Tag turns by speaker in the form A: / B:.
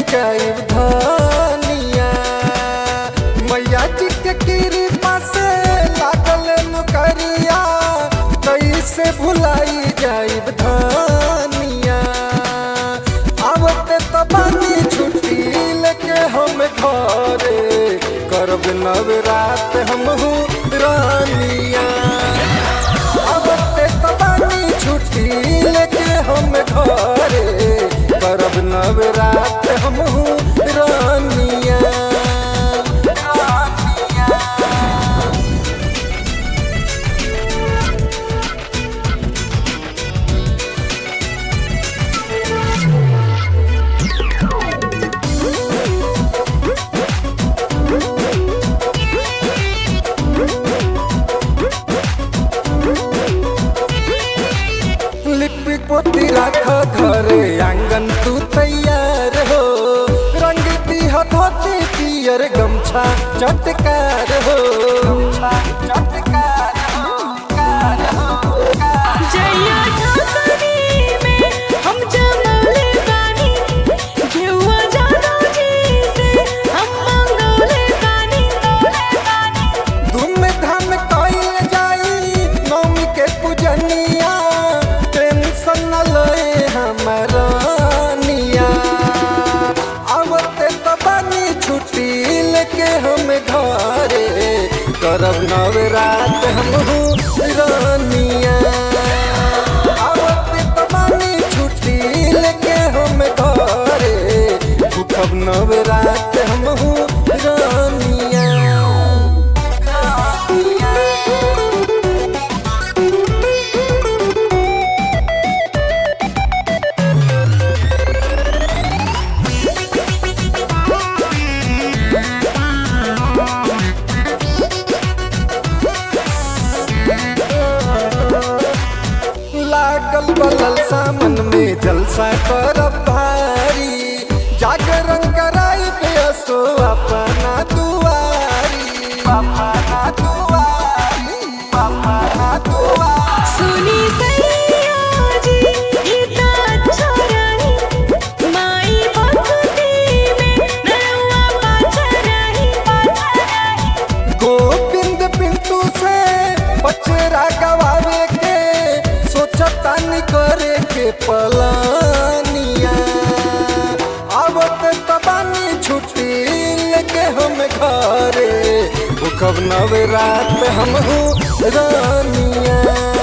A: जाई धनिया। मैया जी के कृपा से लागल नौकरिया, कैसे भुलाई जाई धनिया। आवते तो बानी छुट्टी लेके हम घरे, करब नवरात हमहू रानिया। आवते तो बानी छुट्टी लेके हम घरे, करब नवरात हमहू रानिया। लिपि पोती राख घरे आंगन तू तैयार हो, रंग दीह धोती पियर गमछा चटकार हो।
B: जइया ठाकरी में हम जमौले बानी, घेउआ जादो जी से हम मंगौले बानी।
A: धूम धाम कइल जाई नवमी के पूजनिया, टेंशन न ले हमरानिया। आवते तो बानी छुट्टी लेके हम घरे, करब नवरात हमहू रानिया। आवते तो बानी छुट्टी लेके हम घरे, भूखब नवरात हमहू रानिया। लागल बलल सामन में जलसा करब भारी, जागरण कराई बेसो अपना दुआरी।
B: सुनी सैया जी ये तो अच्छा रही, माई भक्ति में नरवा पाछा रही।
A: गोविंद पिंटू से बचरा गवावे के, सोचतानी करे के पलानिया। आवत तबानी छुट्टी लेके हम घरे, भूखब नवरात हमहू रानिया।